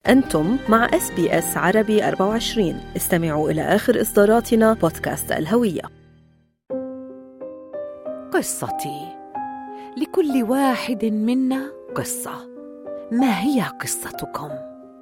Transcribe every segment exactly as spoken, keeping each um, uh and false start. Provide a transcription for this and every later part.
أنتم مع إس بي إس عربي أربعة وعشرين. استمعوا إلى آخر إصداراتنا بودكاست الهوية. قصتي، لكل واحد منا قصة. ما هي قصتكم؟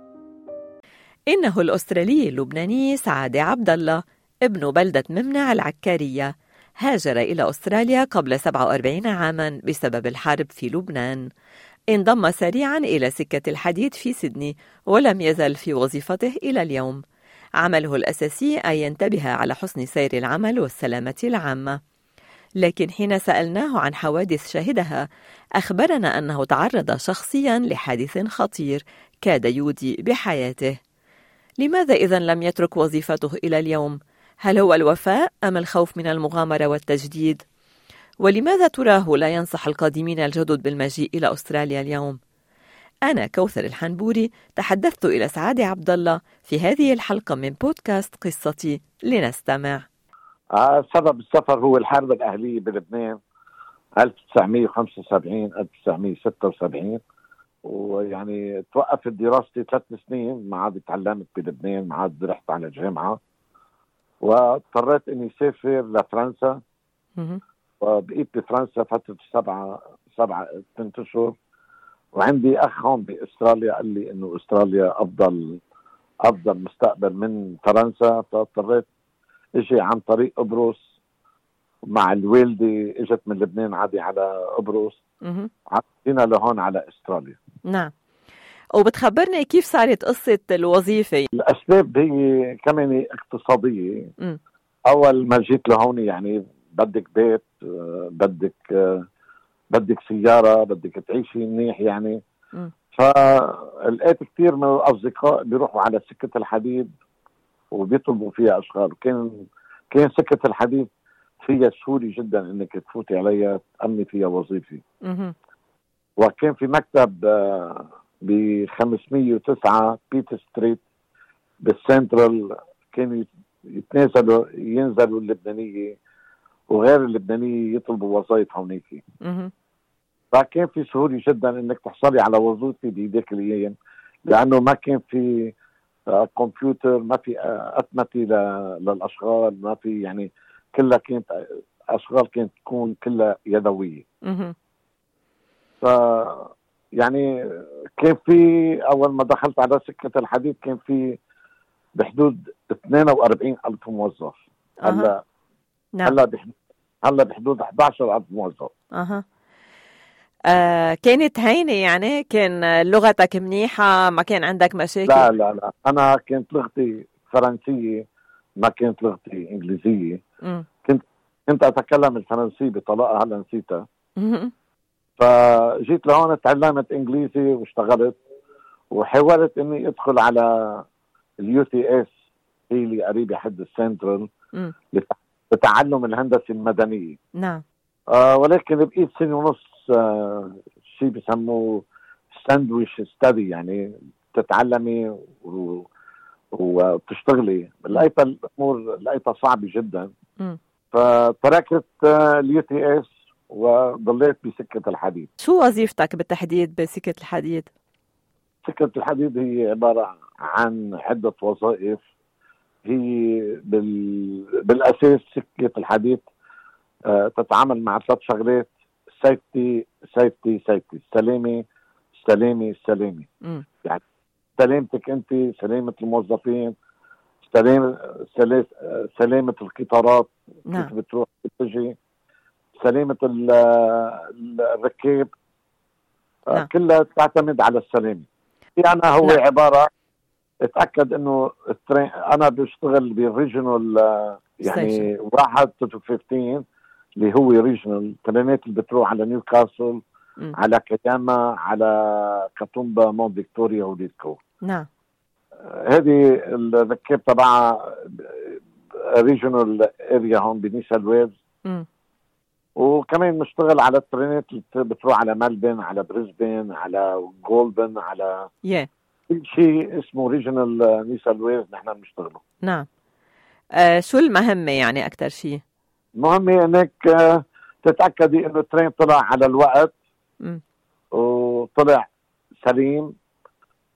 إنه الأسترالي اللبناني سعادة عبد الله ابن بلدة ممنع العكارية، هاجر إلى أستراليا قبل سبعة وأربعين عاماً بسبب الحرب في لبنان. انضم سريعاً إلى سكة الحديد في سيدني، ولم يزل في وظيفته إلى اليوم. عمله الأساسي أن ينتبه على حسن سير العمل والسلامة العامة. لكن حين سألناه عن حوادث شهدها، أخبرنا أنه تعرض شخصياً لحادث خطير كاد يودي بحياته. لماذا إذن لم يترك وظيفته إلى اليوم؟ هل هو الوفاء أم الخوف من المغامرة والتجديد؟ ولماذا تراه لا ينصح القادمين الجدد بالمجيء إلى أستراليا اليوم؟ أنا كوثر الحنبوري تحدثت إلى سعادة عبد الله في هذه الحلقة من بودكاست قصتي، لنستمع. آه سبب السفر هو الحرب الأهلية بلبنان ألف وتسعمية وخمسة وسبعين ألف وتسعمية وستة وسبعين، ويعني توقفت دراستي ثلاث سنين، ما عاد تعلمت بلبنان، ما عاد رحت على الجامعة، واضطريت إني سافر لفرنسا. وبقيت بفرنسا فترة سبعة سبعة ثمان أشهر، وعندي أخ هون بأستراليا قال لي إنه أستراليا أفضل أفضل مستقبل من فرنسا، فاضطريت إجي عن طريق قبرص مع الوالدة، إجت من لبنان عادي على قبرص، عدينا لهون على أستراليا. نعم، وبتخبرني كيف صارت قصة الوظيفة؟ الأسباب هي كمان اقتصادية. م. أول ما جيت لهون يعني بدك بيت، بدك بدك سيارة، بدك تعيشي منيح يعني. م. فلقيت كثير من الأصدقاء بيروحوا على سكة الحديد وبيطلبوا فيها أشغال. كان كان سكة الحديد فيها سهولة جدا إنك تفوتي عليها تأمني فيها وظيفة. م. وكان في مكتب ب خمسمية وتسعة بيت ستريت بالسنترال، كانوا يتنازلوا ينزلوا اللبنانية وغير اللبنانية يطلبوا وظائف هونيك. فكان في سهولة جدا انك تحصلي على وظيفة بيديك الايام، لانه ما كان في كمبيوتر، ما في اتمتة للاشغال، ما في يعني كلها كانت اشغال كانت تكون كلها يدوية. ف يعني كان في اول ما دخلت على سكة الحديد كان في بحدود اثنين وأربعين ألف موظف. هلا نعم. هلا بحدود هلا بحدود أحد عشر ألف موظف. أها. آه كانت هينة يعني؟ كان لغتك منيحة؟ ما كان عندك مشاكل؟ لا لا لا أنا كانت لغتي فرنسية، ما كانت لغتي إنجليزية. م. كنت كنت أتكلم الفرنسية بطلاقة، هلا نسيتها. فجيت لهون تعلمت إنجليزي واشتغلت، وحاولت إني أدخل على اليو تي اس، هي اللي قريبة حد السنترال، لتعلم الهندسة المدنية. نعم. آه ولكن بقيت سنة ونص، آه شيء بسموه ساندويش ستادي، يعني تتعلمي و... وتشتغلي. لقيتها الأمور لقيتها صعبة جدا. م. فتركت آه اليو تي اس وضليت بسكة الحديد. شو وظيفتك بالتحديد بسكة الحديد؟ سكة الحديد هي عبارة عن عدة وظائف. هي بال... بالأساس سكة الحديد آه تتعامل مع ثلاث شغلات: سيفتي سيفتي سيفتي السلامة السلامة السلامة. م. يعني سلامتك أنت، سلامة الموظفين، سلامة سلامة القطارات. نعم. كيف بتروح بتجي، سلامة الركاب. آه نعم. كلها تعتمد على السلامة. يعني هو نعم. عبارة اتأكد انه الترين، انا بشتغل بالريجنال يعني واحد تو خمستاشر اللي هو ريجنال، ترينات اللي بتروح على نيوكاسل، م. على كياما، على كاتومبا، مون فيكتوريا وديسكو. نعم. هذه الركاب تبعها ريجنال اريا هون بنيسا ويلز. وكمان نشتغل على الترينات اللي بتروح على ملبن، على بريسبين، على جولدن، على yeah. كل شيء اسمه ريجنال نيسا ويلز نحن بنشتغله. نعم. آه شو المهمة يعني أكتر شيء؟ المهمة انك آه تتأكدي انه الترين طلع على الوقت. م. وطلع سليم،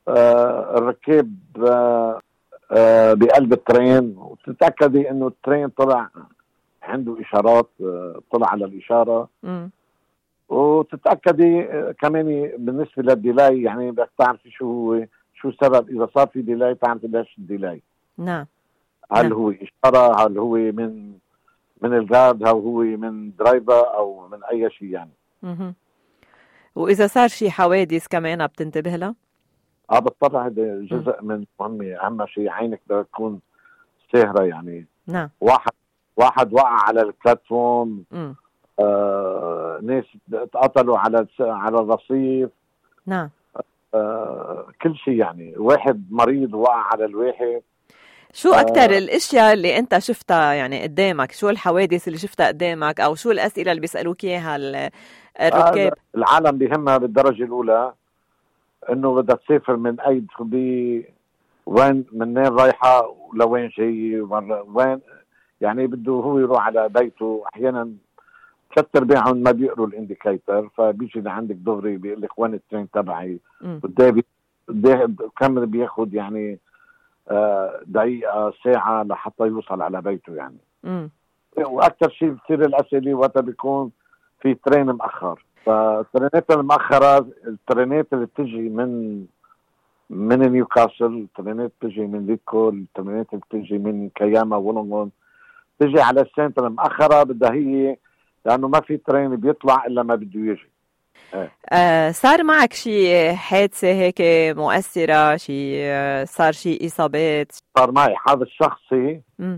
آه الركاب آه آه بقلب الترين، وتتأكدي انه الترين طلع عنده اشارات، آه طلع على الاشارة. م. وتتأكدي آه كمان بالنسبة للديلاي، يعني بدك تعرفي شو هو شو السبب. اذا صار في ديلاي تعرفي ليش الديلاي. نعم. هل نعم. هو اشارة، هل هو من من الجارد، هل هو من درايفر او من اي شيء يعني. م-م. واذا صار شي حوادث كمان بتنتبه لها؟ اه بتطلع. هذا جزء من مهمة. اهم شيء عينك بدها تكون ساهرة يعني. نعم. واحد واحد وقع على البلاتفورم، م. آه ناس اتقتلوا على على الرصيف. نعم. آه كل شيء يعني. واحد مريض وقع على الواحد. شو أكتر آه الاشياء اللي انت شفتها يعني قدامك؟ شو الحوادث اللي شفتها قدامك، او شو الاسئله اللي بيسالوك اياها الركاب؟ آه العالم بيهمها بالدرجه الاولى انه بدها تسافر من اي ب وين، من وين رايحه ولوين جاي، وين يعني بده هو يروح على بيته. احيانا ثلاث ارباعهم ما بيقروا الانديكيتر، فبيجي لعندك دغري بيقول لك وين الترين تبعي، قدامي كم بياخذ يعني آه دقيقه ساعه لحتى يوصل على بيته يعني. م. واكثر شيء بتصير الاسئله وقتها بيكون في ترين مأخر. فالترينات المأخرة الترينات اللي بتجي من من نيوكاسل، الترينات بتجي من ليكول، الترينات اللي بتجي من كياما وولونغون، بتجي على السنتر مأخرة. بدها هي لأنه ما في ترين بيطلع إلا ما بده يجي. آه صار معك شي حادثة هيك مؤثرة؟ شي آه صار شي إصابات؟ صار معي حادث شخصي. م.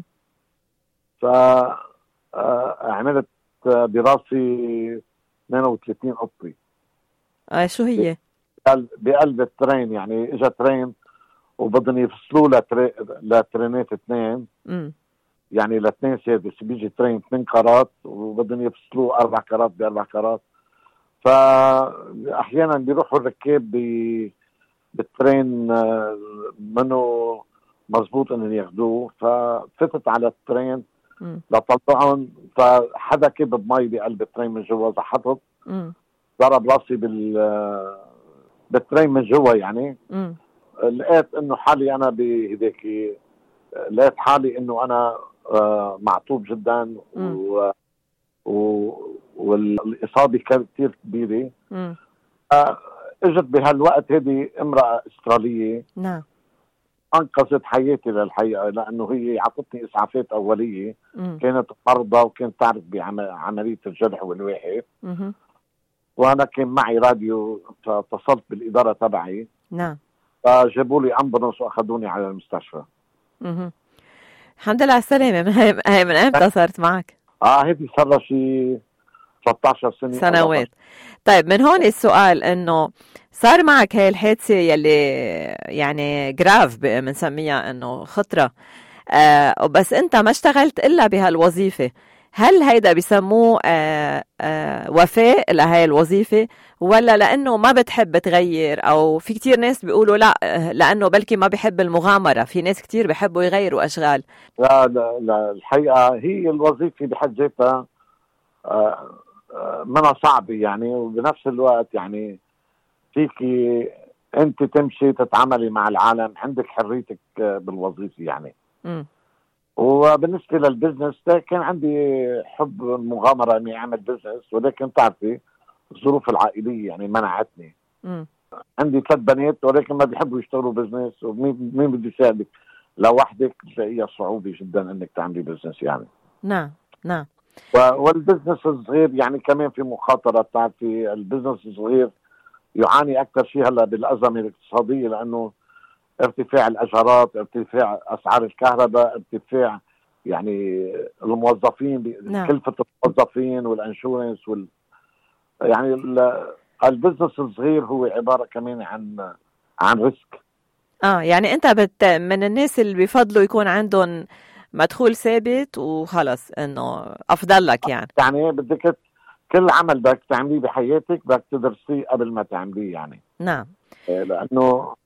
فعملت آه براسي اثنين وثلاثين قطري. آه شو هي؟ بقلب الترين يعني. اجى ترين وبدهم يفصلوا لتري... لترينات اثنين. م. يعني لاثنين سادس بيجي ترين اثنين كارات وبدهم يفصلوا اربع كارات باربع كارات. فاحيانا بيروحوا الركاب ب... بالترين منه مزبوط انهم ياخذوه، ففتت على الترين لطلعهم، فحدا كب بمي بقلب الترين من جوا، زحطت ضرب راسي بال بالترين من جوا يعني. م. لقيت انه حالي انا بهديك، لقيت حالي انه انا آه معطوب جدا، و... و... والاصابه كانت كثير كبيره. آه اجت بهالوقت هذه امراه استراليه. نعم. انقذت حياتي للحقيقه، لانه هي عطتني اسعافات اوليه. م. كانت مرضى وكانت تعرف بعمليه الجرح والواحد. م. وانا كان معي راديو، فاتصلت بالاداره تبعي. نعم. فجابوا لي امبولانس واخذوني على المستشفى. اها الحمد لله على السلامه. هي هي من امتى صارت معك؟ اه هذه صار لها شيء ثلاثة عشر سنه سنوات. طيب من هون السؤال، انه صار معك هاي الحادثه يلي يعني جراف بنسميها انه خطره، آه بس انت ما اشتغلت الا بهالوظيفه، هل هيدا بيسموه آه آه وفاء لهاي الوظيفة، ولا لأنه ما بتحب تغير؟ أو في كتير ناس بيقولوا لا لأنه بلكي ما بيحب المغامرة، في ناس كتير بيحبوا يغيروا أشغال. لا لا, لا الحقيقة هي الوظيفة بحد ذاتها آه منها صعبة يعني، وبنفس الوقت يعني فيكي أنت تمشي تتعاملي مع العالم، عندك حريتك بالوظيفة يعني. م. وبالنسبة للبزنس كان عندي حب المغامرة اني اعمل بزنس، ولكن تعرفي الظروف العائلية يعني منعتني. م. عندي ثلاث بنات ولكن ما بيحبوا يشتغلوا بزنس، ومين مين بده يساعدك؟ لوحدك تلاقيها صعوبة جدا انك تعملي بزنس يعني. نعم نعم. والبزنس الصغير يعني كمان في مخاطرة. بتعرفي البزنس الصغير يعاني اكثر شيء هلا بالازمة الاقتصادية، لانه ارتفاع الاجارات، ارتفاع اسعار الكهرباء، ارتفاع يعني الموظفين، نعم. كلفة الموظفين والانشورنس وال يعني البزنس الصغير هو عبارة كمان عن عن ريسك. اه يعني انت بت من الناس اللي بيفضلوا يكون عندهم مدخول ثابت وخلص، انه افضل لك يعني. يعني بدك كل عمل بدك تعمليه بحياتك بدك تدرسيه قبل ما تعمليه يعني. نعم. لانه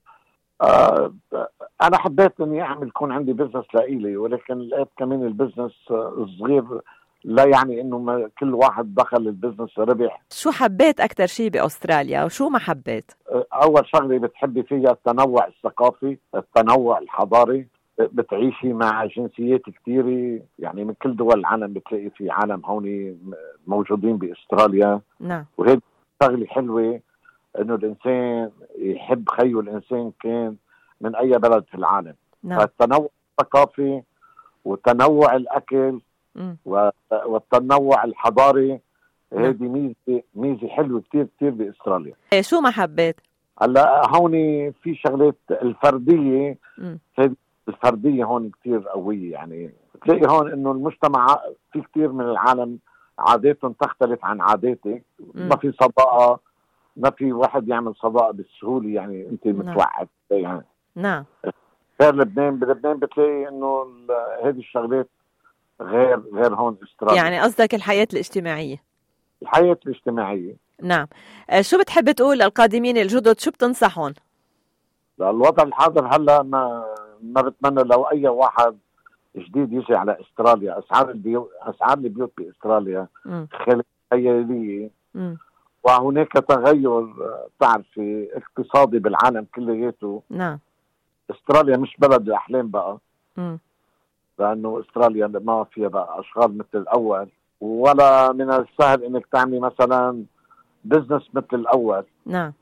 آه أنا حبيت إني أعمل يكون عندي بزنس لإلي، ولكن لقيت كمان البزنس الصغير لا يعني انه كل واحد دخل البزنس ربح. شو حبيت اكثر شيء باستراليا وشو ما حبيت؟ اول شغله بتحبي فيها التنوع الثقافي، التنوع الحضاري، بتعيشي مع جنسيات كثيره، يعني من كل دول العالم بتلاقي في عالم هون موجودين باستراليا. نعم. وهيك شغله حلوه انه الانسان يحب خيه الانسان كان من اي بلد في العالم. نعم. فالتنوع الثقافي وتنوع الاكل م. والتنوع الحضاري، هذه ميزه ميزه حلوه كثير كثير باستراليا. إيه شو ما حبيت؟ هلا هون في شغلات الفرديه، هذه الفرديه هون كثير قويه، يعني بتلاقي هون انه المجتمع في كثير من العالم عاداتهم تختلف عن عاداتك، ما في صداقه، ما في واحد يعمل صداقه بالسهوله، يعني انت متوعد يعني. نعم. غير لبنان، بلبنان بتلاقي انه هذه الشغلات غير غير هون استراليا. يعني قصدك الحياه الاجتماعيه. الحياه الاجتماعيه. نعم. شو بتحب تقول للقادمين الجدد، شو بتنصحهم؟ الوضع الحاضر هلا ما ما بتمنى لو اي واحد جديد يجي على استراليا. اسعار البيوت اسعار البيوت باستراليا خياليه، وهناك تغير تعرفي اقتصادي بالعالم كلياته. نعم. استراليا مش بلد الاحلام بقى، م. لانه استراليا ما فيها بقى اشغال مثل الاول، ولا من السهل انك تعملي مثلا بزنس مثل الاول. نعم.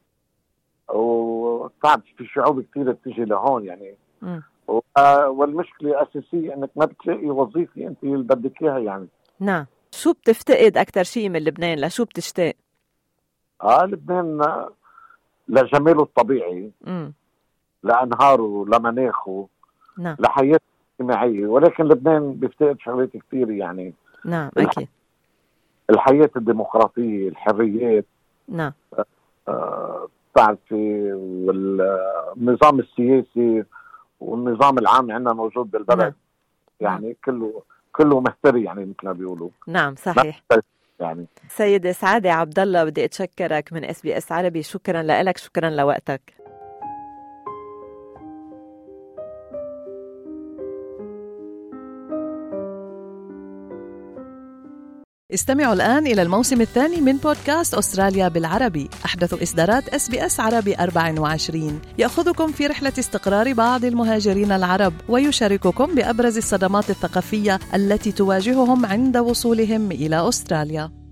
وتعرف في شعوب كثيره بتيجي لهون يعني. م. والمشكله الاساسيه انك ما بتلاقي وظيفه انت اللي بدك اياها يعني. نعم. شو بتفتقد اكثر شيء من لبنان؟ لشو بتشتاق؟ اه لبنان لجماله الطبيعي، م. لانهاره، لمناخه، نعم، لحياته الاجتماعيه، ولكن لبنان بيفتقد شغلات كثير يعني. نعم اكيد. الحياه الديمقراطيه، الحريات، نعم، آه بتعرفي، والنظام السياسي والنظام العام عندنا موجود بالبلد. نعم. يعني نعم. كله كله مهتري يعني مثل ما بيقولوا. نعم صحيح. يعني سيدة سعادة عبد الله، بدي اتشكرك من اس بي اس عربي، شكرا لك، شكرا لوقتك. استمعوا الآن إلى الموسم الثاني من بودكاست أستراليا بالعربي، أحدث إصدارات اس بي اس عربي أربعة وعشرين، يأخذكم في رحلة استقرار بعض المهاجرين العرب ويشارككم بأبرز الصدمات الثقافية التي تواجههم عند وصولهم إلى أستراليا.